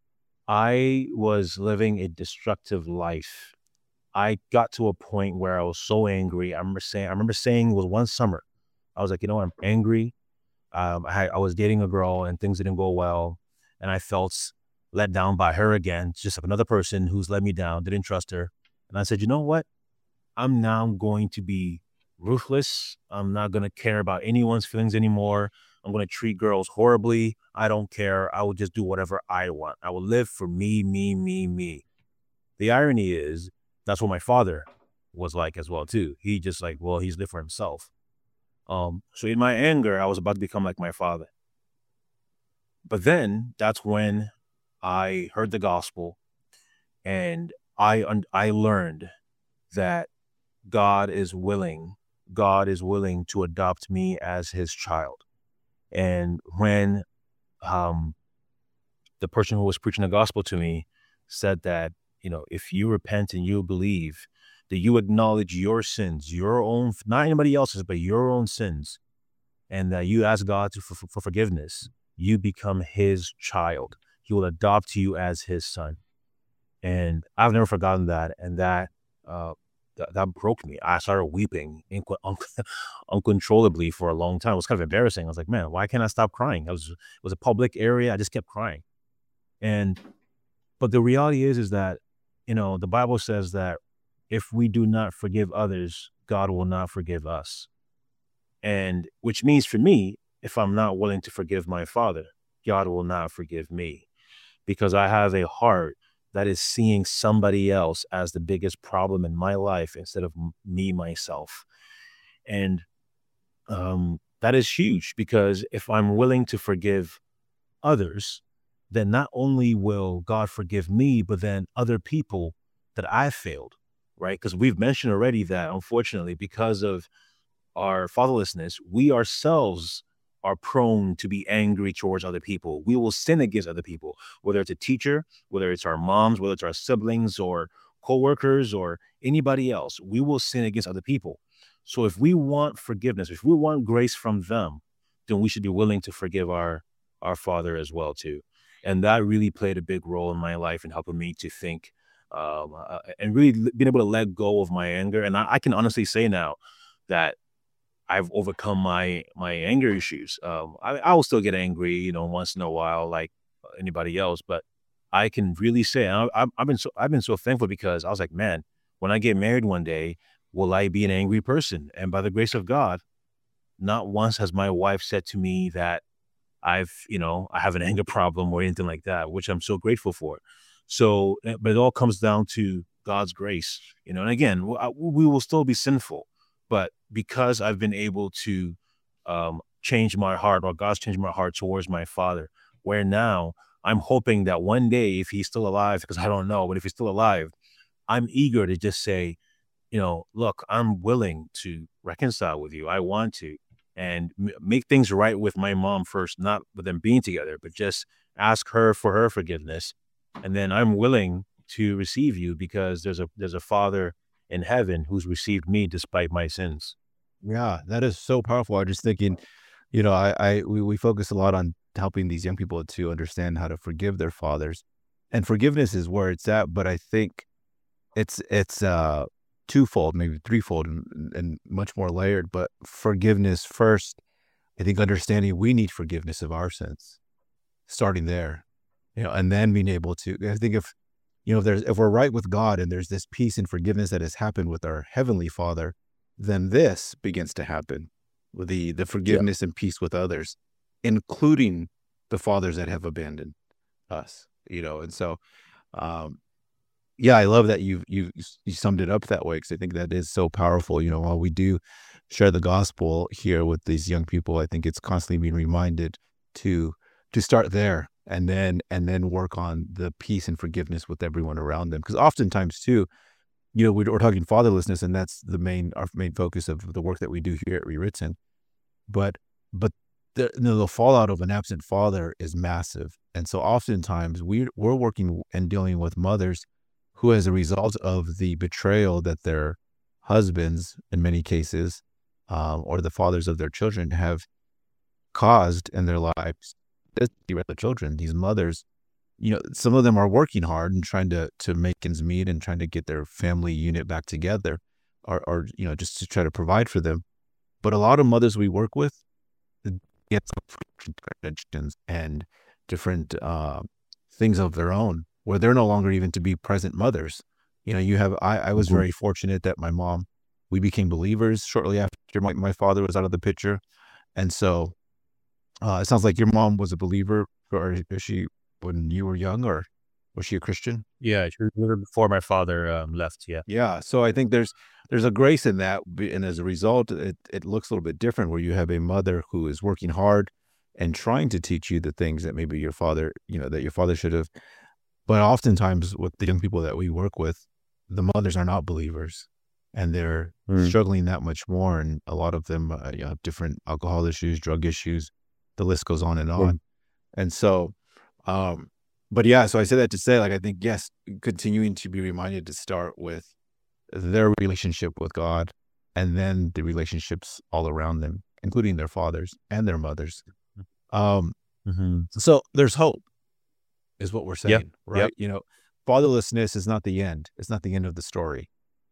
C: I was living a destructive life. I got to a point where I was so angry. I remember saying, I remember saying it was one summer. I was like, you know, I'm angry. Um, I, I was dating a girl and things didn't go well. And I felt let down by her again, just another person who's let me down, didn't trust her. And I said, you know what? I'm now going to be ruthless. I'm not going to care about anyone's feelings anymore. I'm going to treat girls horribly. I don't care. I will just do whatever I want. I will live for me, me, me, me. The irony is that's what my father was like as well, too. He just like, well, he's lived for himself. Um, so in my anger, I was about to become like my father. But then that's when I heard the gospel and I I learned that God is willing, God is willing to adopt me as his child. And when um, the person who was preaching the gospel to me said that, you know, if you repent and you believe, that you acknowledge your sins, your own, not anybody else's, but your own sins, and that you ask God to, for, for forgiveness, you become his child. He will adopt you as his son. And I've never forgotten that. And that, uh, th- that broke me. I started weeping inc- un- uncontrollably for a long time. It was kind of embarrassing. I was like, man, why can't I stop crying? I was, it was a public area. I just kept crying. And, but the reality is, is that, you know, the Bible says that if we do not forgive others, God will not forgive us. And which means for me, if I'm not willing to forgive my father, God will not forgive me, because I have a heart that is seeing somebody else as the biggest problem in my life instead of m- me, myself. And um, that is huge, because if I'm willing to forgive others, then not only will God forgive me, but then other people that I failed, right? Because we've mentioned already that, unfortunately, because of our fatherlessness, we ourselves are prone to be angry towards other people. We will sin against other people, whether it's a teacher, whether it's our moms, whether it's our siblings or coworkers or anybody else. We will sin against other people. So if we want forgiveness, if we want grace from them, then we should be willing to forgive our our father as well too. And that really played a big role in my life in helping me to think um, uh, and really l- being able to let go of my anger. And I, I can honestly say now that I've overcome my my anger issues. Um, I, I will still get angry, you know, once in a while, like anybody else. But I can really say I, I've I've been so I've been so thankful, because I was like, man, when I get married one day, will I be an angry person? And by the grace of God, not once has my wife said to me that I've, you know, I have an anger problem or anything like that, which I'm so grateful for. So, eh, but it all comes down to God's grace, you know. And again, w- I- we will still be sinful, but because I've been able to um, change my heart, or God's changed my heart towards my father, where now I'm hoping that one day, if he's still alive, because I don't know, but if he's still alive, I'm eager to just say, you know, look, I'm willing to reconcile with you. I want to, and m- make things right with my mom first, not with them being together, but just ask her for her forgiveness. And then I'm willing to receive you, because there's a, there's a father in heaven who's received me despite my sins.
B: Yeah, that is so powerful. I'm just thinking, you know, I, I we, we focus a lot on helping these young people to understand how to forgive their fathers. And forgiveness is where it's at, but I think it's it's uh twofold, maybe threefold, and, and much more layered. But forgiveness first, I think understanding we need forgiveness of our sins, starting there, you know, and then being able to, I think if, you know, if there's, if we're right with God and there's this peace and forgiveness that has happened with our Heavenly Father, then this begins to happen with the, the
C: Yeah.
B: forgiveness and peace with others, including the fathers that have abandoned us, you know. And so, um, yeah, I love that you you you summed it up that way, because I think that is so powerful. You know, while we do share the gospel here with these young people, I think it's constantly being reminded to to start there, and then and then work on the peace and forgiveness with everyone around them. Because oftentimes too, you know, we're, we're talking fatherlessness, and that's the main our main focus of the work that we do here at Rewritten. But but the you know, the fallout of an absent father is massive, and so oftentimes we we're working and dealing with mothers who, as a result of the betrayal that their husbands, in many cases, um, or the fathers of their children have caused in their lives, the children, these mothers you know, some of them are working hard and trying to to make ends meet and trying to get their family unit back together, or, or you know, just to try to provide for them. But a lot of mothers we work with get traditions and different uh, things of their own, where they're no longer even to be present mothers. You know, you have, I, I was
C: Mhm.
B: very fortunate that my mom, we became believers shortly after my, my father was out of the picture. And so uh, it sounds like your mom was a believer, or is she when you were young, or was she a Christian?
C: Yeah, it was a little before my father um, left. Yeah.
B: Yeah. So I think there's there's a grace in that. b- And as a result, it, it looks a little bit different, where you have a mother who is working hard and trying to teach you the things that maybe your father, you know, that your father should have. But oftentimes with the young people that we work with, the mothers are not believers, and they're
C: Mm.
B: struggling that much more. And a lot of them uh, you know, have different alcohol issues, drug issues. The list goes on and on. And so, um, but yeah, so I say that to say, like, I think, yes, continuing to be reminded to start with their relationship with God, and then the relationships all around them, including their fathers and their mothers. Um,
C: Mhm.
B: so there's hope, is what we're
C: Yep.
B: saying, right?
C: Yep.
B: You know, fatherlessness is not the end. It's not the end of the story.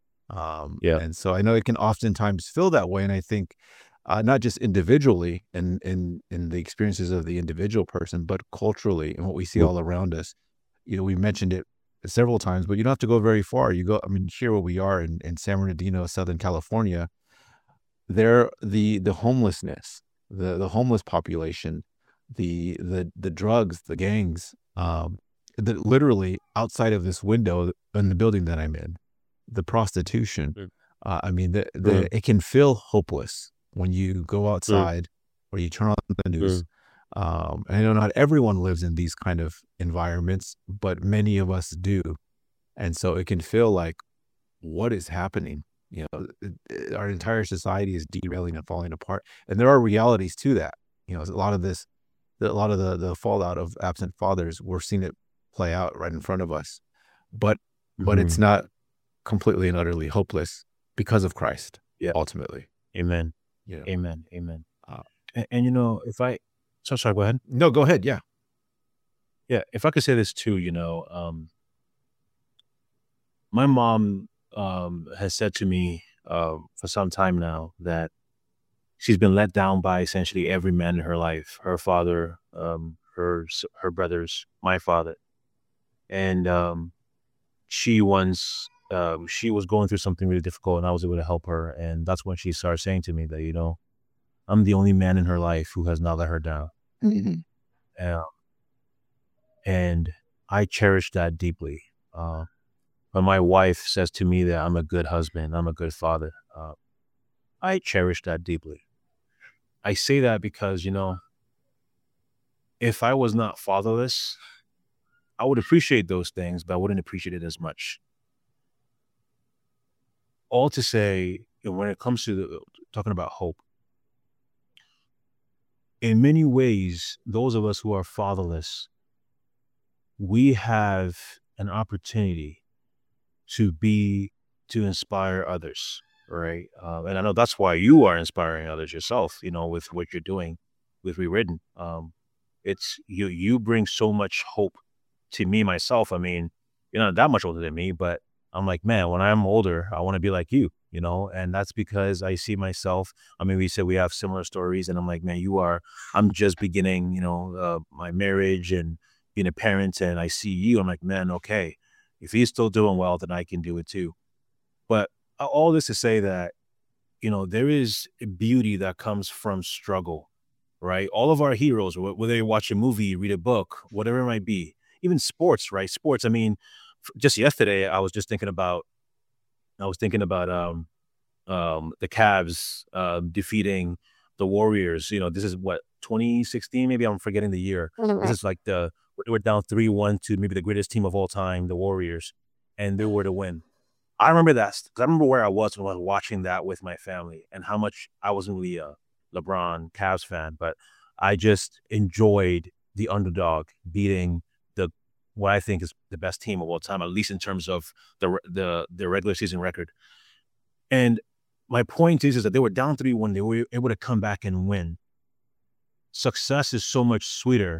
B: Um,
C: Yeah.
B: and so I know it can oftentimes feel that way. And I think uh, not just individually and in, in, in the experiences of the individual person, but culturally and what we see
C: Mm.
B: all around us. You know, we mentioned it several times, but you don't have to go very far. You go, I mean, here where we are in, in San Bernardino, Southern California, there, the, the homelessness, the, the homeless population, the, the, the drugs, the gangs, um, that literally outside of this window in the building that I'm in, the prostitution.
C: Mm.
B: Uh, I mean, the,
C: Mm.
B: the, it can feel hopeless when you go
C: Mm.
B: outside or you turn on the news.
C: Mm.
B: Um, and I know not everyone lives in these kind of environments, but many of us do. And so it can feel like, what is happening? You know, it- it- our entire society is derailing and falling apart. And there are realities to that. You know, a lot of this, a lot of the, the fallout of absent fathers, we're seeing it play out right in front of us. But, but it's
C: Mhm.
B: not completely and utterly hopeless because of Christ,
C: Yeah.
B: ultimately.
C: Amen.
B: You know.
C: Amen. Amen.
B: Uh,
C: And, and you know, if I, so sorry, go ahead.
B: No, go ahead. Yeah.
C: Yeah, if I could say this too, you know, um, my mom um, has said to me uh, for some time now that she's been let down by essentially every man in her life, her father, um, her s- her brothers, my father, and um, she once um, she was going through something really difficult, and I was able to help her, and that's when she started saying to me that, you know, I'm the only man in her life who has not let her down.
B: Mhm.
C: Um, and I cherish that deeply. Uh, when my wife says to me that I'm a good husband, I'm a good father, uh, I cherish that deeply. I say that because, you know, if I was not fatherless, I would appreciate those things, but I wouldn't appreciate it as much. All to say, you know, when it comes to the, talking about hope, in many ways, those of us who are fatherless, we have an opportunity to be, to inspire others, right? Uh, and I know that's why you are inspiring others yourself, you know, with what you're doing with Rewritten. Um, it's you, you bring so much hope to me, myself. I mean, you're not that much older than me, but I'm like, man, when I'm older, I want to be like you, you know, and that's because I see myself. I mean, we said we have similar stories, and I'm like, man, you are, I'm just beginning, you know, uh, my marriage and being a parent, and I see you. I'm like, man, okay, if he's still doing well, then I can do it too. But a- all this to say that, you know, there is a beauty that comes from struggle, right? All of our heroes, wh- whether you watch a movie, read a book, whatever it might be, even sports, right? Sports. I mean, f- just yesterday, I was just thinking about, I was thinking about um, um, the Cavs uh, defeating the Warriors. You know, this is what, twenty sixteen, maybe I'm forgetting the year. This is like the, they were down three one to maybe the greatest team of all time, the Warriors, and they were to win. I remember that because I remember where I was when I was watching that with my family and how much I wasn't really a LeBron Cavs fan, but I just enjoyed the underdog beating the what I think is the best team of all time, at least in terms of the the the regular season record. And my point is, is that they were down three one, they were able to come back and win. Success is so much sweeter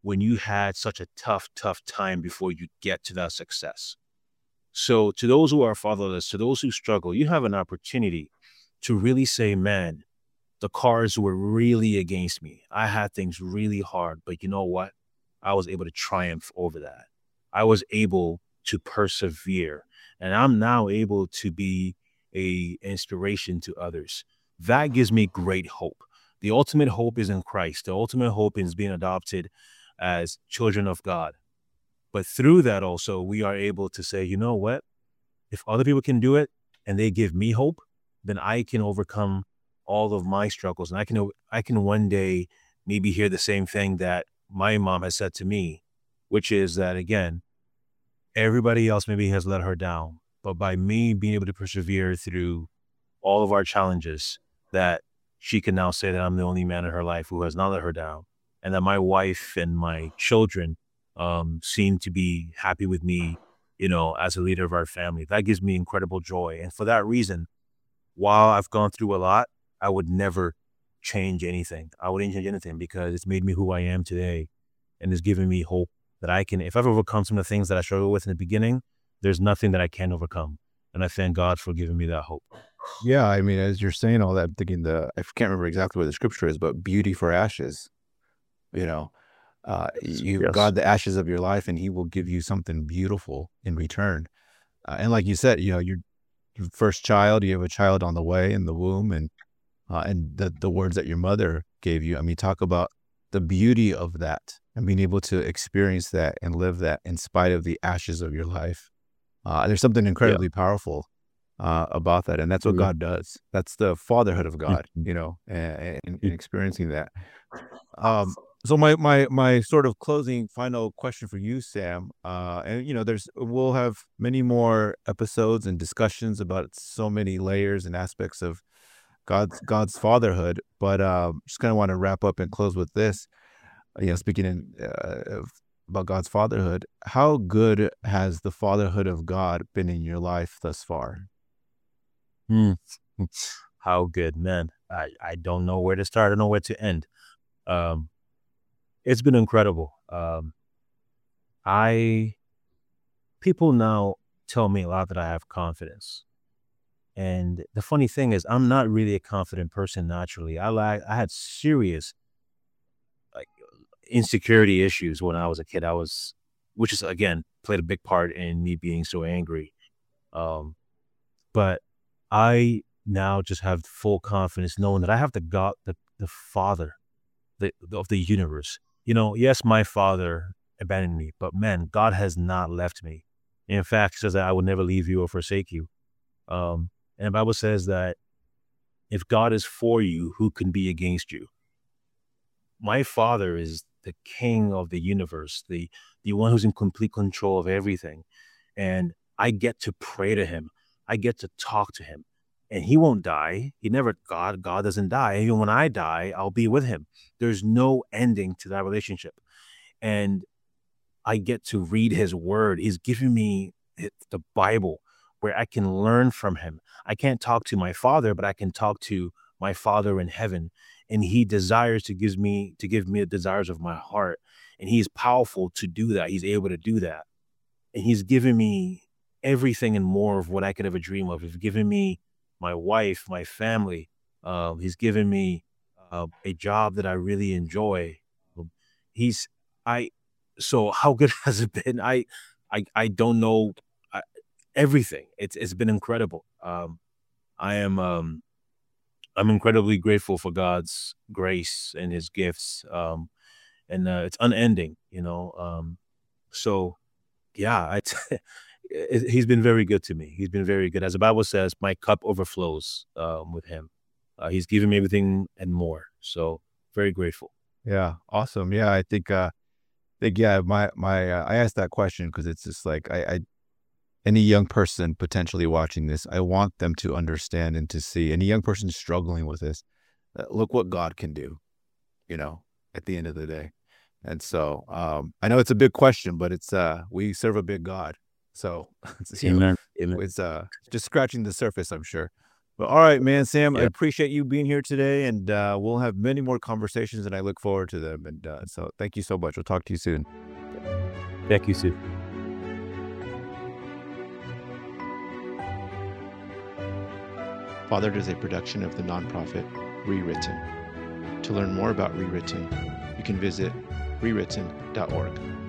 C: when you had such a tough, tough time before you get to that success. So to those who are fatherless, to those who struggle, you have an opportunity to really say, man, the cards were really against me. I had things really hard, but you know what? I was able to triumph over that. I was able to persevere, and I'm now able to be a inspiration to others. That gives me great hope. The ultimate hope is in Christ. The ultimate hope is being adopted as children of God. But through that also, we are able to say, you know what? If other people can do it and they give me hope, then I can overcome all of my struggles. And I can, I can one day maybe hear the same thing that my mom has said to me, which is that, again, everybody else maybe has let her down, but by me being able to persevere through all of our challenges, that she can now say that I'm the only man in her life who has not let her down, and that my wife and my children um, seem to be happy with me, you know, as a leader of our family. That gives me incredible joy. And for that reason, while I've gone through a lot, I would never change anything. I wouldn't change anything because it's made me who I am today, and it's given me hope that I can, if I've overcome some of the things that I struggled with in the beginning, there's nothing that I can't overcome. And I thank God for giving me that hope.
B: Yeah, I mean, as you're saying all that, I'm thinking the, I can't remember exactly what the scripture is, but beauty for ashes, you know, uh, you
C: Yes.
B: God the ashes of your life, and he will give you something beautiful in return. Uh, and like you said, you know, your your first child, you have a child on the way in the womb, and uh, and the, the words that your mother gave you. I mean, talk about the beauty of that and being able to experience that and live that in spite of the ashes of your life. Uh, there's something incredibly powerful uh, about that. And that's what
C: Mhm.
B: God does. That's the fatherhood of God,
C: Mhm.
B: you know, and, and, and experiencing that. Um, so my, my, my sort of closing final question for you, Sam, uh, and, you know, there's, we'll have many more episodes and discussions about so many layers and aspects of God's, God's fatherhood, but um, just kind of want to wrap up and close with this, you know, speaking in, uh, of, about God's fatherhood. How good has the fatherhood of God been in your life thus far?
C: Hmm. How good, man. I, I don't know where to start. I don't know where to end. Um, it's been incredible. Um, I, people now tell me a lot that I have confidence. And the funny thing is, I'm not really a confident person naturally. I like, I had serious like insecurity issues when I was a kid. I was, which is again, played a big part in me being so angry. Um, but I now just have full confidence knowing that I have the God, the, the Father the, of the universe. You know, yes, my father abandoned me, but man, God has not left me. In fact, he says that I will never leave you or forsake you. Um, and the Bible says that if God is for you, who can be against you? My father is the king of the universe, the the one who's in complete control of everything. And I get to pray to him. I get to talk to him. And he won't die. He never, God, God doesn't die. Even when I die, I'll be with him. There's no ending to that relationship. And I get to read his word. He's given me the Bible where I can learn from him. I can't talk to my father, but I can talk to my Father in heaven. And he desires to give me to give me the desires of my heart. And he's powerful to do that. He's able to do that. And he's given me everything and more of what I could ever dream of. He's given me my wife, my family. Uh, he's given me uh, a job that I really enjoy. He's I. So how good has it been? I, I, I don't know I, everything. It's it's been incredible. Um, I am um, I'm incredibly grateful for God's grace and His gifts. Um, and uh, it's unending, you know. Um, so yeah, I it, he's been very good to me. He's been very good. As the Bible says, my cup overflows um, with him. Uh, he's given me everything and more. So very grateful.
B: Yeah, awesome. Yeah, I think, uh, think yeah, my my uh, I asked that question because it's just like I, I any young person potentially watching this, I want them to understand and to see any young person struggling with this. Uh, look what God can do, you know, at the end of the day. And so um, I know it's a big question, but it's uh, we serve a big God. So it's, you know,
C: Amen. Amen.
B: it's uh, just scratching the surface, I'm sure. Well, all right, man, Sam, I
C: Yeah.
B: appreciate you being here today, and uh, we'll have many more conversations, and I look forward to them. And uh, so thank you so much. We'll talk to you soon.
C: Thank you, Sue.
A: Fathered is a production of the nonprofit Rewritten. To learn more about Rewritten, you can visit rewritten dot org.